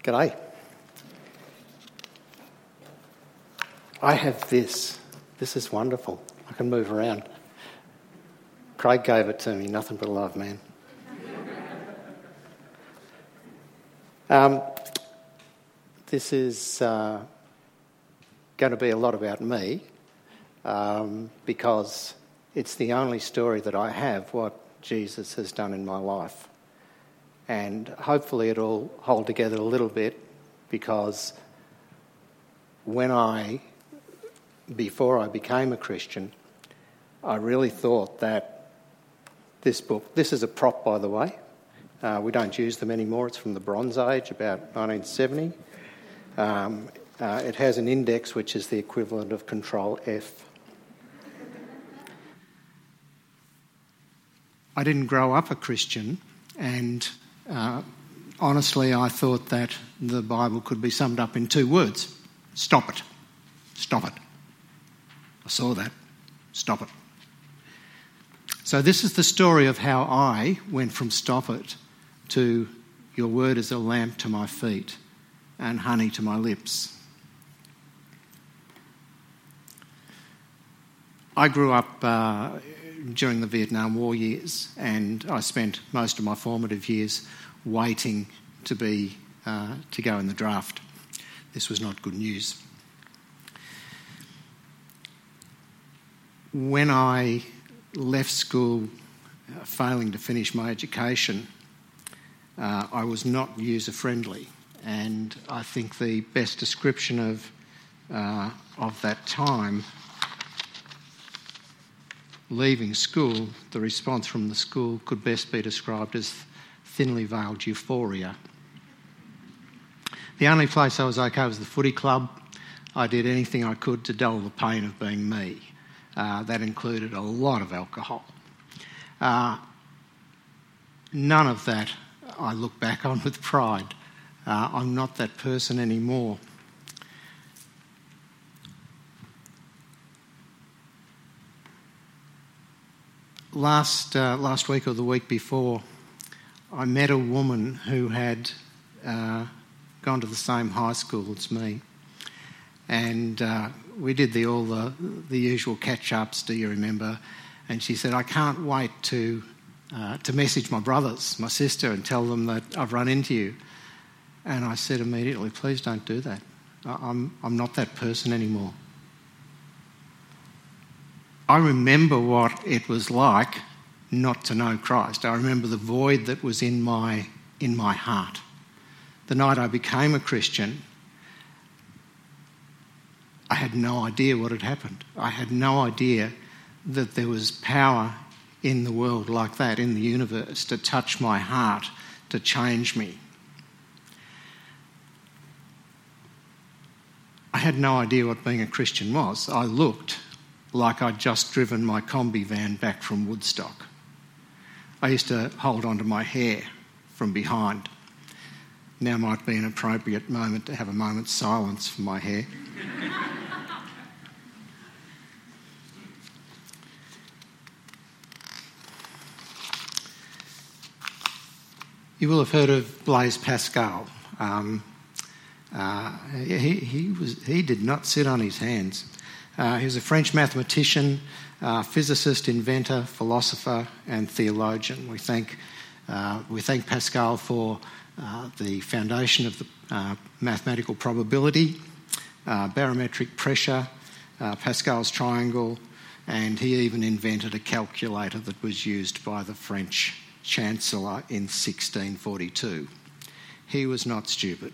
G'day. I have this. This is wonderful. I can move around. Craig gave it to me. Nothing but love, man. This is going to be a lot about me because it's the only story that I have what Jesus has done in my life. And hopefully it'll hold together a little bit because before I became a Christian, I really thought that this book, this is a prop by the way, we don't use them anymore, it's from the Bronze Age, about 1970. It has an index which is the equivalent of Control F. I didn't grow up a Christian, and honestly I thought that the Bible could be summed up in 2 words. Stop it. Stop it. I saw that. Stop it. So this is the story of how I went from stop it to your word is a lamp to my feet and honey to my lips. I grew up during the Vietnam War years, and I spent most of my formative years waiting to go in the draft. This was not good news. When I left school, failing to finish my education, I was not user-friendly, and I think the best description of that time, leaving school, the response from the school could best be described as thinly veiled euphoria. The only place I was okay was the footy club. I did anything I could to dull the pain of being me. That included a lot of alcohol. None of that I look back on with pride. I'm not that person anymore. Last week or the week before, I met a woman who had gone to the same high school as me, and we did all the usual catch-ups, do you remember? And she said, I can't wait to message my brothers, my sister, and tell them that I've run into you. And I said immediately, please don't do that. I'm not that person anymore. I remember what it was like not to know Christ. I remember the void that was in my heart. The night I became a Christian, I had no idea what had happened. I had no idea that there was power in the world like that, in the universe, to touch my heart, to change me. I had no idea what being a Christian was. I looked like I'd just driven my Kombi van back from Woodstock. I used to hold onto my hair from behind. Now might be an appropriate moment to have a moment's silence for my hair. You will have heard of Blaise Pascal. He did not sit on his hands. He was a French mathematician, physicist, inventor, philosopher, and theologian. We thank Pascal for the foundation of the mathematical probability, barometric pressure, Pascal's triangle, and he even invented a calculator that was used by the French Chancellor in 1642. He was not stupid.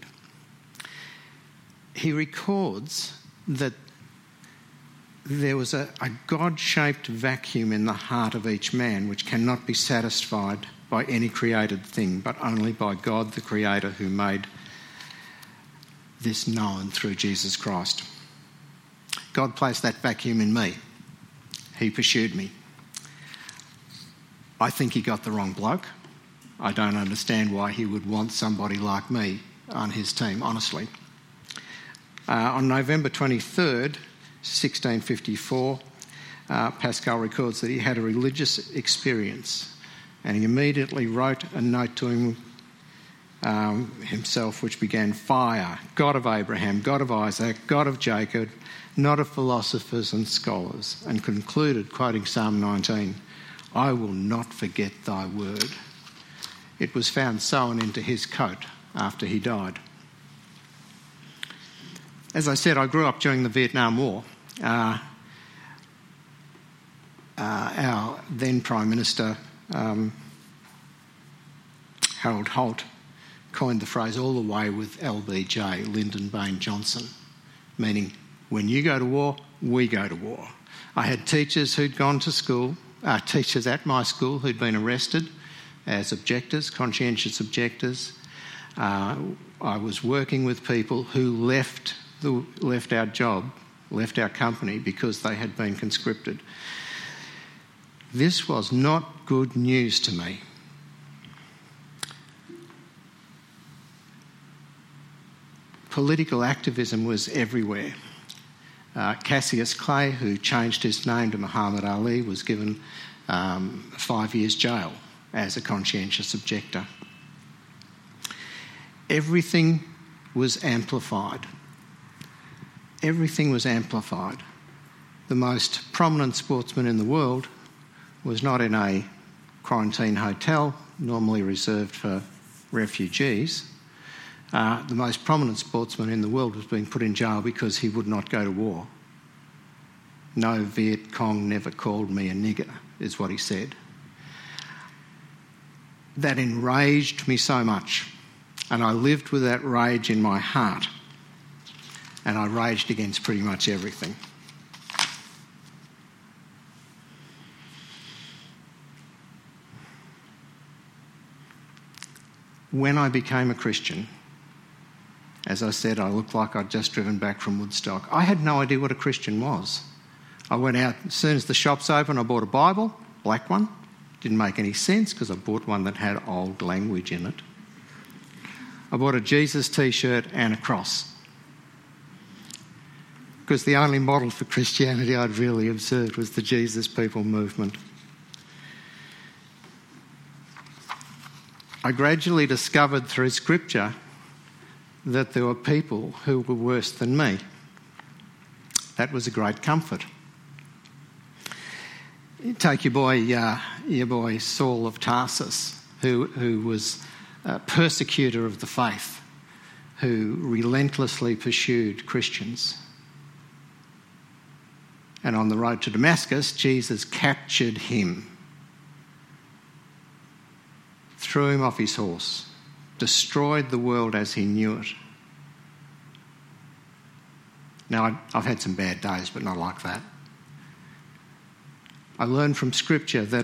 He records that there was a God-shaped vacuum in the heart of each man which cannot be satisfied by any created thing, but only by God, the Creator, who made this known through Jesus Christ. God placed that vacuum in me. He pursued me. I think he got the wrong bloke. I don't understand why he would want somebody like me on his team, honestly. On November 23rd, 1654, Pascal records that he had a religious experience, and he immediately wrote a note to himself, which began fire, God of Abraham, God of Isaac, God of Jacob, not of philosophers and scholars, and concluded, quoting Psalm 19, I will not forget thy word. It was found sewn into his coat after he died. As I said, I grew up during the Vietnam War. Our then Prime Minister, Harold Holt, coined the phrase all the way with LBJ, Lyndon Baines Johnson, meaning when you go to war, we go to war. I had teachers who'd gone to school, teachers at my school who'd been arrested as objectors, conscientious objectors. I was working with people who left our job, left our company because they had been conscripted. This was not good news to me. Political activism was everywhere. Cassius Clay, who changed his name to Muhammad Ali, was given 5 years jail as a conscientious objector. Everything was amplified. Everything was amplified. The most prominent sportsman in the world was not in a quarantine hotel, normally reserved for refugees. The most prominent sportsman in the world was being put in jail because he would not go to war. No Viet Cong never called me a nigger, is what he said. That enraged me so much, and I lived with that rage in my heart, and I raged against pretty much everything. When I became a Christian, as I said, I looked like I'd just driven back from Woodstock. I had no idea what a Christian was. I went out, as soon as the shops opened, I bought a Bible, black one. Didn't make any sense because I bought one that had old language in it. I bought a Jesus t-shirt and a cross, because the only model for Christianity I'd really observed was the Jesus People movement. I gradually discovered through Scripture that there were people who were worse than me. That was a great comfort. You take your boy Saul of Tarsus, who was a persecutor of the faith, who relentlessly pursued Christians. And on the road to Damascus, Jesus captured him, threw him off his horse, destroyed the world as he knew it. Now, I've had some bad days, but not like that. I learned from Scripture that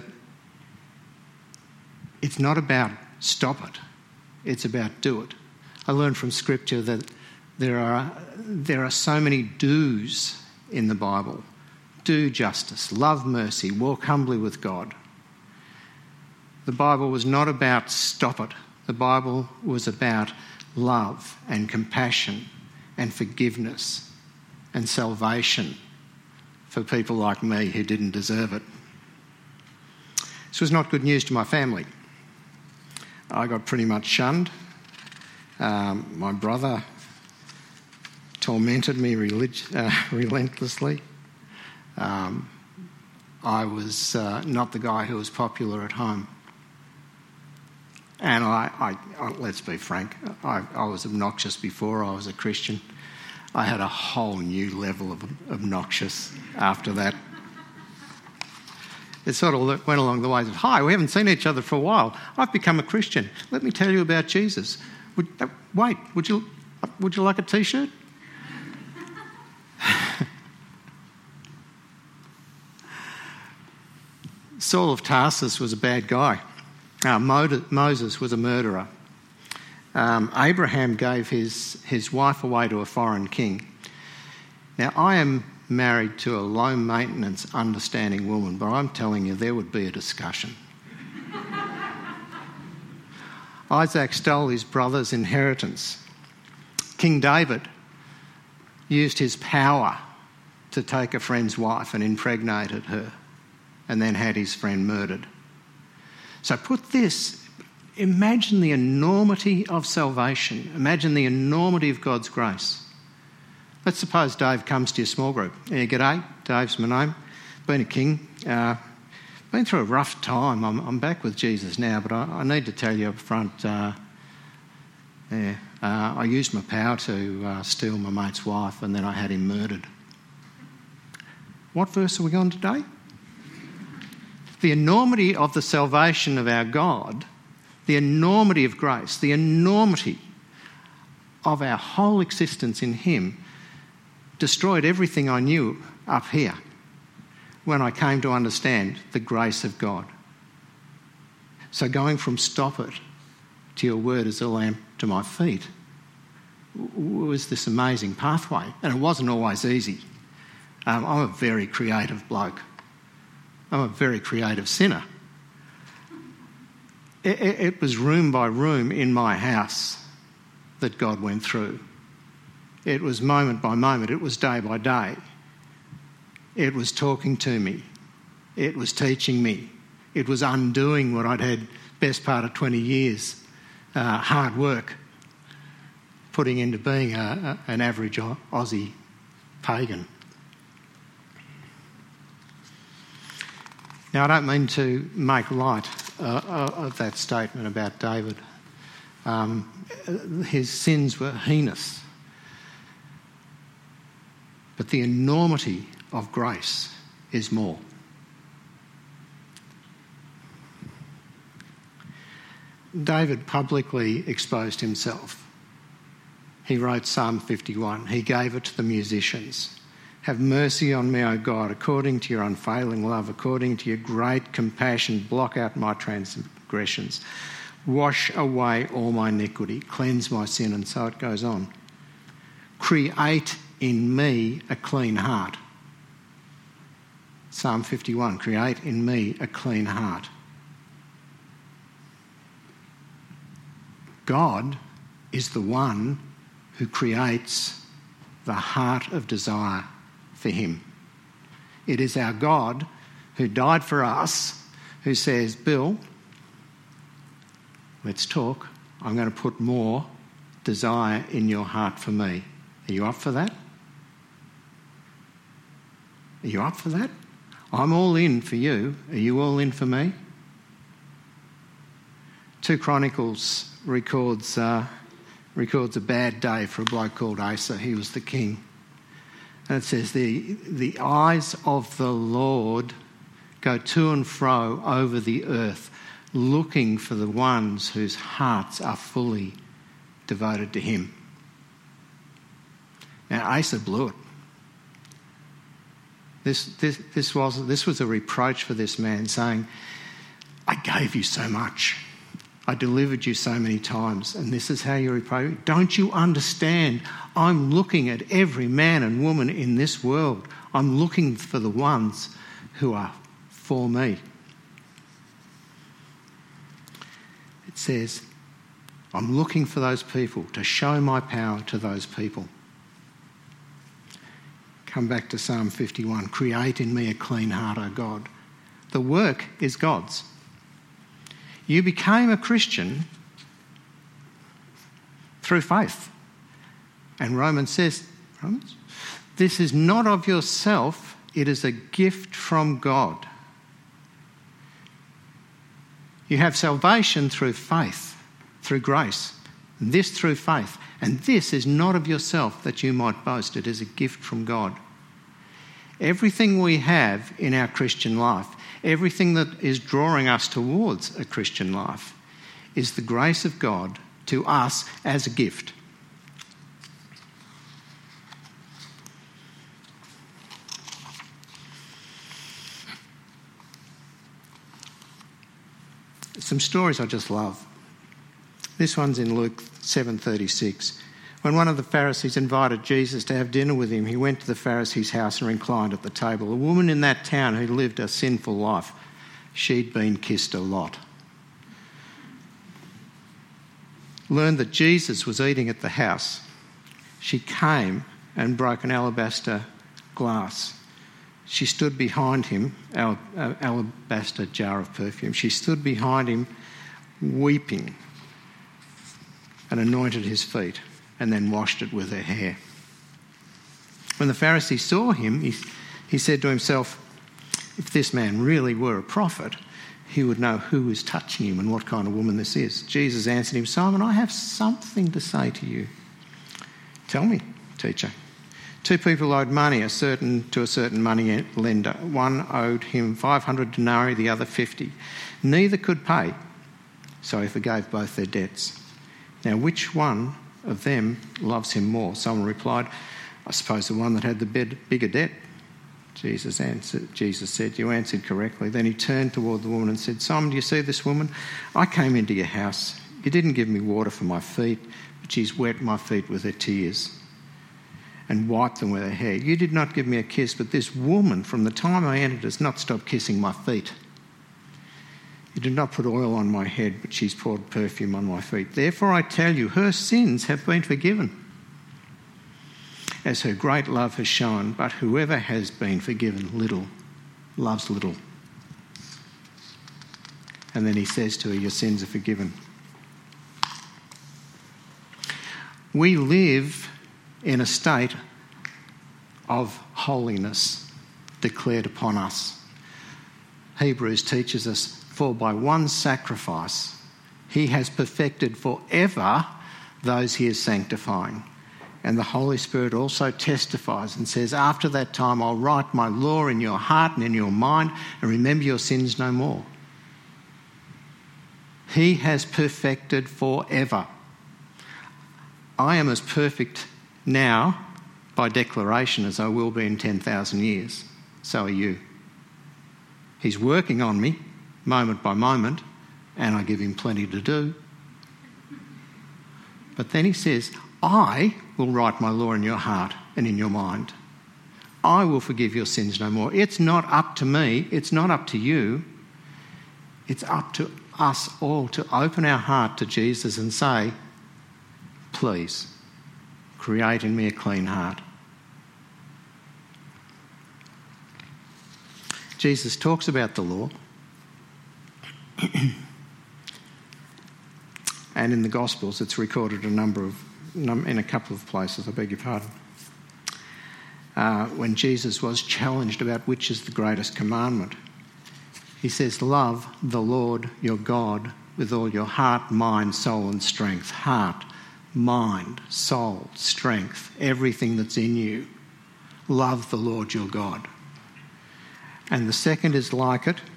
it's not about stop it, it's about do it. I learned from Scripture that there are so many do's in the Bible. Do justice, love mercy, walk humbly with God. The Bible was not about stop it. The Bible was about love and compassion and forgiveness and salvation for people like me who didn't deserve it. This was not good news to my family. I got pretty much shunned. My brother tormented me relentlessly. I was not the guy who was popular at home. And I let's be frank, I was obnoxious before I was a Christian. I had a whole new level of obnoxious after that. It sort of went along the ways of, hi, we haven't seen each other for a while. I've become a Christian. Let me tell you about Jesus. Would you like a T-shirt? Saul of Tarsus was a bad guy. Moses was a murderer. Abraham gave his wife away to a foreign king. Now, I am married to a low-maintenance, understanding woman, but I'm telling you, there would be a discussion. Isaac stole his brother's inheritance. King David used his power to take a friend's wife and impregnated her, and then had his friend murdered. So put this imagine the enormity of salvation. Imagine the enormity of God's grace. Let's suppose Dave comes to your small group. Yeah, g'day, Dave's my name. Been a king. Been through a rough time. I'm back with Jesus now, but I need to tell you up front, I used my power to steal my mate's wife, and then I had him murdered. What verse are we on today? The enormity of the salvation of our God, the enormity of grace, the enormity of our whole existence in him destroyed everything I knew up here when I came to understand the grace of God. So going from stop it to your word as a lamp to my feet was this amazing pathway. And it wasn't always easy. I'm a very creative bloke. I'm a very creative sinner. It was room by room in my house that God went through. It was moment by moment. It was day by day. It was talking to me. It was teaching me. It was undoing what I'd had best part of 20 years, hard work, putting into being an average Aussie pagan. Now, I don't mean to make light of that statement about David. His sins were heinous. But the enormity of grace is more. David publicly exposed himself. He wrote Psalm 51. He gave it to the musicians. Have mercy on me, O God, according to your unfailing love, according to your great compassion, blot out my transgressions. Wash away all my iniquity, cleanse my sin, and so it goes on. Create in me a clean heart. Psalm 51, create in me a clean heart. God is the one who creates the heart of desire for him. It is our God who died for us, who says, Bill, let's talk. I'm going to put more desire in your heart for me. Are you up for that? Are you up for that? I'm all in for you. Are you all in for me? 2 Chronicles records a bad day for a bloke called Asa. He was the king. And it says, the eyes of the Lord go to and fro over the earth, looking for the ones whose hearts are fully devoted to him. Now, Asa blew it. This was a reproach for this man, saying, I gave you so much. I delivered you so many times, and this is how you reproach me. Don't you understand? I'm looking at every man and woman in this world. I'm looking for the ones who are for me. It says, I'm looking for those people, to show my power to those people. Come back to Psalm 51. Create in me a clean heart, O God. The work is God's. You became a Christian through faith. And Romans says, this is not of yourself, it is a gift from God. You have salvation through faith, through grace. This through faith. And this is not of yourself that you might boast. It is a gift from God. Everything we have in our Christian life, everything that is drawing us towards a Christian life, is the grace of God to us as a gift. Some stories I just love. This one's in Luke 7:36. When one of the Pharisees invited Jesus to have dinner with him, he went to the Pharisee's house and reclined at the table. A woman in that town who lived a sinful life, she'd been kissed a lot, learned that Jesus was eating at the house. She came and broke an alabaster glass. She stood behind him, alabaster jar of perfume. She stood behind him, weeping, and anointed his feet, and then washed it with her hair. When the Pharisee saw him, he said to himself, if this man really were a prophet, he would know who is touching him and what kind of woman this is. Jesus answered him, Simon, I have something to say to you. Tell me, teacher. 2 people owed money to a certain money lender. One owed him 500 denarii, the other 50. Neither could pay, so he forgave both their debts. Now, which one of them loves him more? Someone replied, I suppose the one that had the bigger debt. Jesus said, you answered correctly. Then he turned toward the woman and said, Simon, do you see this woman? I came into your house. You didn't give me water for my feet, but she's wet my feet with her tears and wiped them with her hair. You did not give me a kiss, but this woman, from the time I entered, has not stopped kissing my feet. You did not put oil on my head, but she's poured perfume on my feet. Therefore I tell you, her sins have been forgiven, as her great love has shown, but whoever has been forgiven little loves little. And then he says to her, your sins are forgiven. We live in a state of holiness declared upon us. Hebrews teaches us, for by one sacrifice he has perfected forever those he is sanctifying. And the Holy Spirit also testifies and says, after that time I'll write my law in your heart and in your mind and remember your sins no more. He has perfected forever. I am as perfect now by declaration as I will be in 10,000 years. So are you. He's working on me moment by moment, and I give him plenty to do. But then he says, I will write my law in your heart and in your mind. I will forgive your sins no more. It's not up to me. It's not up to you. It's up to us all to open our heart to Jesus and say, please, create in me a clean heart. Jesus talks about the law. And in the Gospels, it's recorded in a couple of places, I beg your pardon. When Jesus was challenged about which is the greatest commandment, he says, love the Lord your God with all your heart, mind, soul and strength. Heart, mind, soul, strength, everything that's in you. Love the Lord your God. And the second is like it.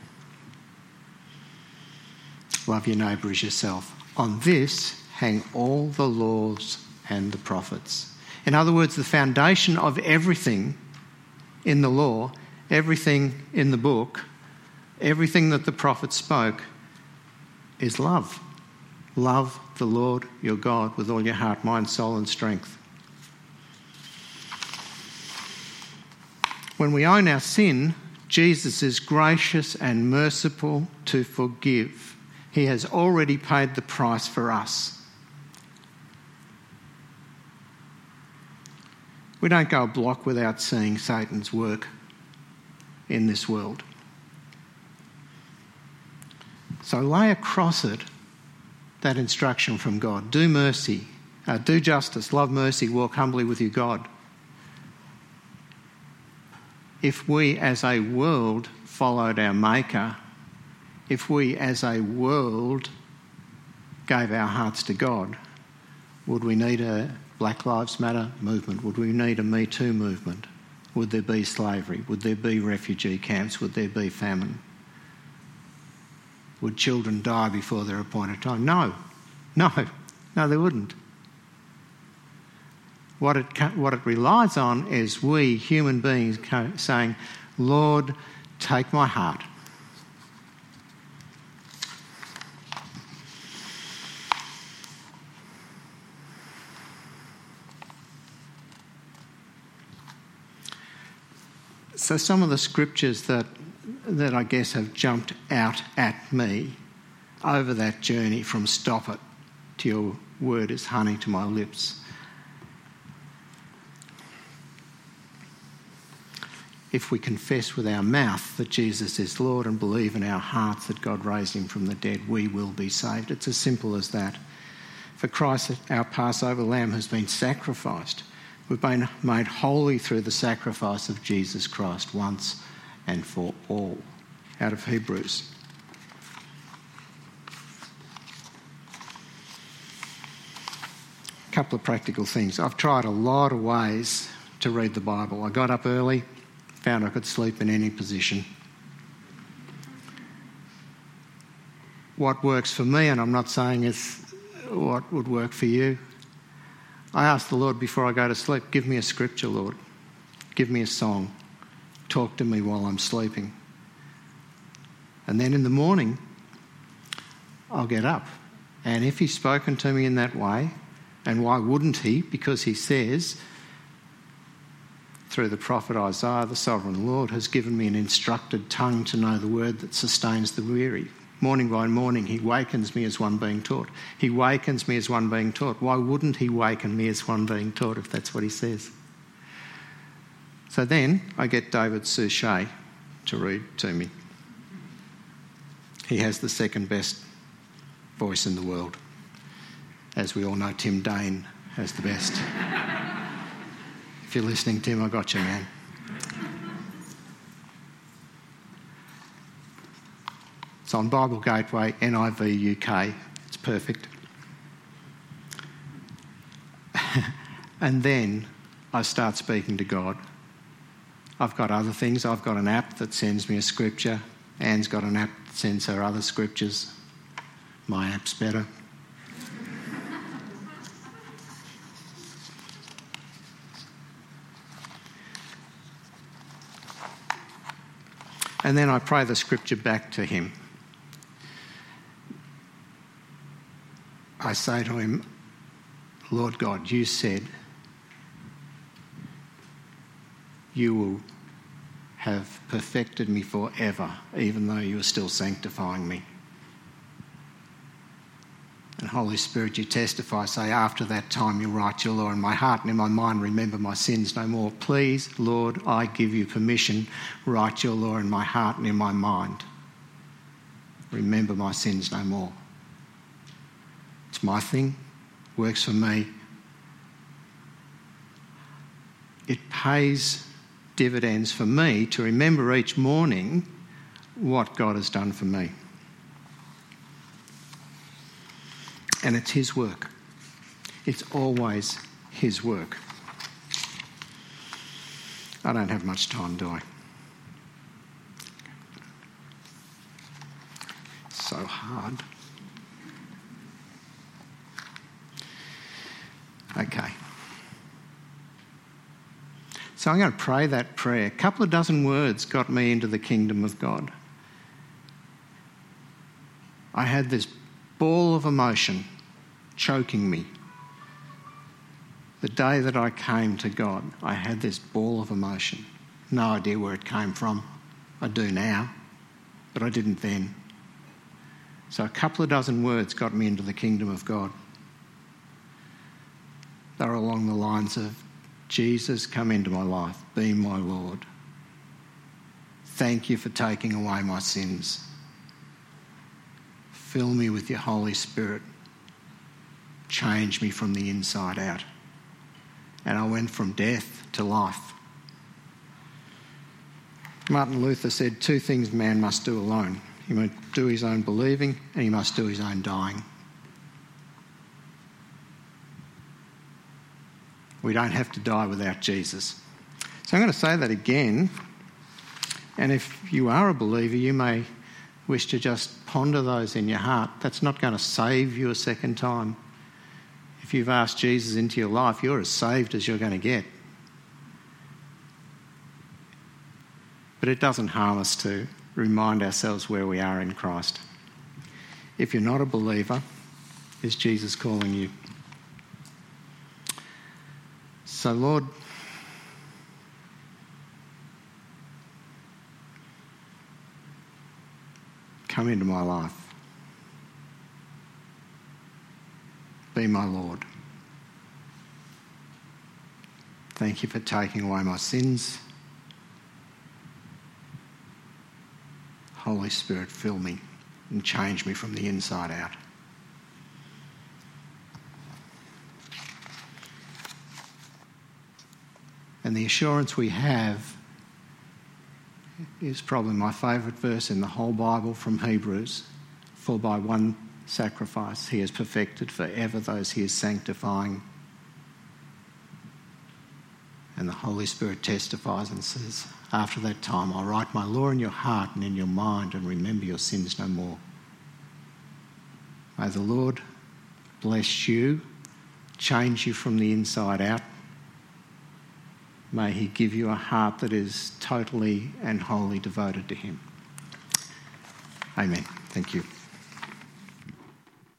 Love your neighbour as yourself. On this hang all the laws and the prophets. In other words, the foundation of everything in the law, everything in the book, everything that the prophets spoke is love. Love the Lord your God with all your heart, mind, soul and strength. When we own our sin, Jesus is gracious and merciful to forgive. He has already paid the price for us. We don't go a block without seeing Satan's work in this world. So lay across it that instruction from God. Do mercy, do justice, love mercy, walk humbly with your God. If we as a world followed our Maker, if we as a world gave our hearts to God, would we need a Black Lives Matter movement? Would we need a Me Too movement? Would there be slavery? Would there be refugee camps? Would there be famine? Would children die before their appointed time? No, they wouldn't. What it relies on is we human beings saying, Lord, take my heart. So some of the scriptures that I guess have jumped out at me over that journey from stop it to your word is honey to my lips. if we confess with our mouth that Jesus is Lord and believe in our hearts that God raised him from the dead, we will be saved. It's as simple as that. For Christ, our Passover lamb, has been sacrificed. We've been made holy through the sacrifice of Jesus Christ once and for all. Out of Hebrews. A couple of practical things. I've tried a lot of ways to read the Bible. I got up early, found I could sleep in any position. What works for me, and I'm not saying it's what would work for you, I ask the Lord before I go to sleep, give me a scripture, Lord. Give me a song. Talk to me while I'm sleeping. And then in the morning, I'll get up. And if he's spoken to me in that way, and why wouldn't he? Because he says, through the prophet Isaiah, the sovereign Lord has given me an instructed tongue to know the word that sustains the weary. Morning by morning, he wakens me as one being taught. He wakens me as one being taught. Why wouldn't he waken me as one being taught if that's what he says? So then I get David Suchet to read to me. He has the second best voice in the world. As we all know, Tim Dane has the best. If you're listening, Tim, I got you, man. It's on Bible Gateway, NIV UK. It's perfect. And then I start speaking to God. I've got other things. I've got an app that sends me a scripture. Anne's got an app that sends her other scriptures. My app's better. And then I pray the scripture back to him. I say to him, Lord God, you said you will have perfected me forever, even though you are still sanctifying me. And Holy Spirit, you testify, say, after that time you'll write your law in my heart and in my mind, remember my sins no more. Please, Lord, I give you permission, write your law in my heart and in my mind. Remember my sins no more. It's my thing, works for me. It pays dividends for me to remember each morning what God has done for me. And it's his work. It's always his work. I don't have much time, do I? So hard. Okay. So I'm going to pray that prayer. A couple of dozen words got me into the kingdom of God. I had this ball of emotion choking me. The day that I came to God, I had this ball of emotion. No idea where it came from. I do now, but I didn't then. So a couple of dozen words got me into the kingdom of God. They were along the lines of, Jesus, come into my life, be my Lord. Thank you for taking away my sins. Fill me with your Holy Spirit. Change me from the inside out. And I went from death to life. Martin Luther said 2 things man must do alone. He must do his own believing and he must do his own dying. We don't have to die without Jesus. So I'm going to say that again. And if you are a believer, you may wish to just ponder those in your heart. That's not going to save you a second time. If you've asked Jesus into your life, you're as saved as you're going to get. But it doesn't harm us to remind ourselves where we are in Christ. If you're not a believer, is Jesus calling you? So, Lord, come into my life. Be my Lord. Thank you for taking away my sins. Holy Spirit, fill me and change me from the inside out. And the assurance we have is probably my favourite verse in the whole Bible from Hebrews. For by one sacrifice he has perfected forever those he is sanctifying. And the Holy Spirit testifies and says, after that time, I'll write my law in your heart and in your mind and remember your sins no more. May the Lord bless you, change you from the inside out. May he give you a heart that is totally and wholly devoted to him. Amen. Thank you.